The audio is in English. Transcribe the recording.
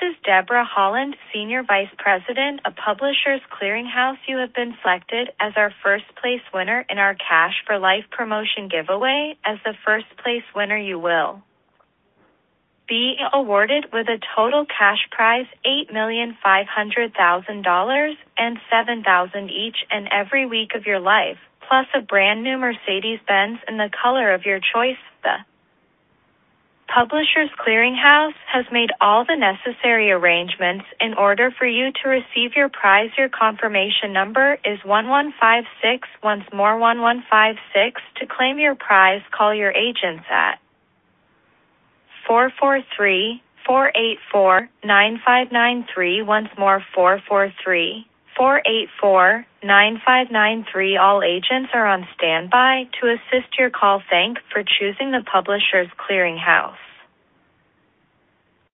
is Deborah Holland, Senior Vice President of Publishers Clearinghouse. You have been selected as our first place winner in our Cash for Life promotion giveaway. As the first place winner, you will be awarded with a total cash prize $8,500,000 and $7,000 each and every week of your life, plus a brand new Mercedes-Benz in the color of your choice. The Publishers Clearinghouse has made all the necessary arrangements in order for you to receive your prize. Your confirmation number is 1156. Once more, 1156. To claim your prize, call your agents at 443-484-9593. Once more, 443-484-9593. All agents are on standby to assist your call. Thank you for choosing the Publishers Clearinghouse.